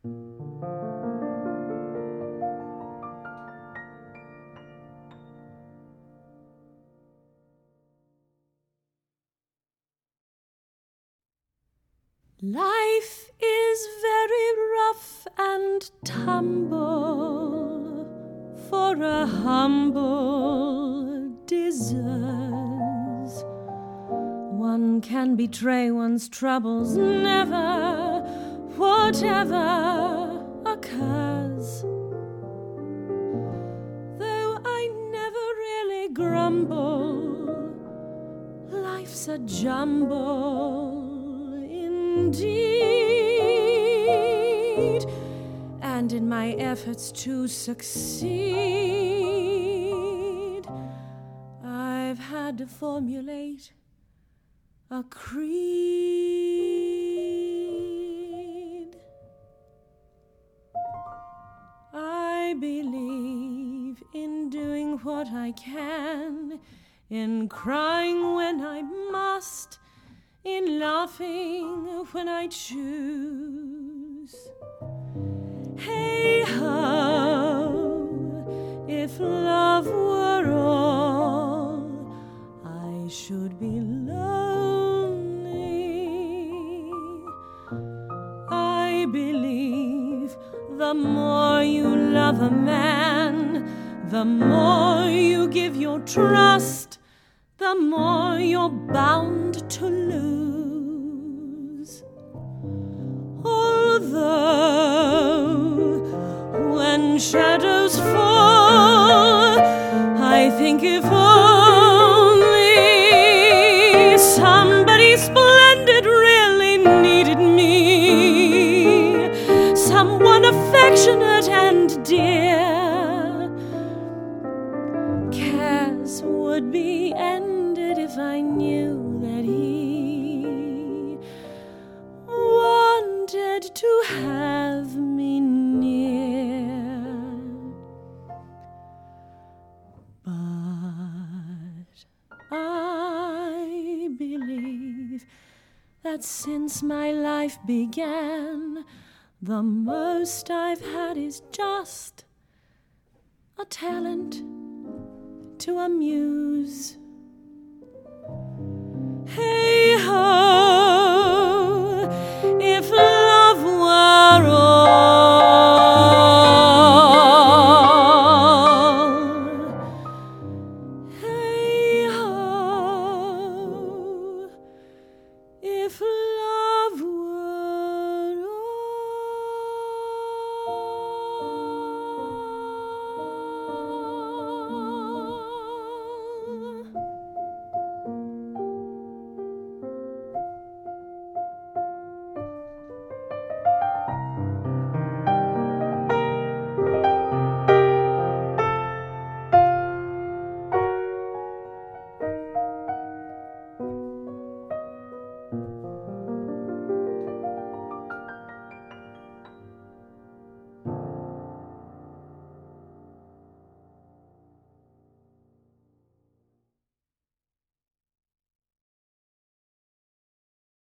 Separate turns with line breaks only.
Life is very rough and tumble, for a humble deserves. One can betray one's troubles never, whatever occurs. Though I never really grumble, life's a jumble indeed, and in my efforts to succeed, I've had to formulate a creed. I believe in doing what I can, in crying when I must, in laughing when I choose. Hey ho, if love were all, I should be lonely. I believe the more you love a man, the more you give your trust, the more you're bound to lose. Although when shadows fall, I think if only somebody splendid really needed me, someone affectionate and dear, cares would be ended if I knew that he wanted to have me near. But I believe that since my life began, the most I've had is just a talent to amuse. Hey ho,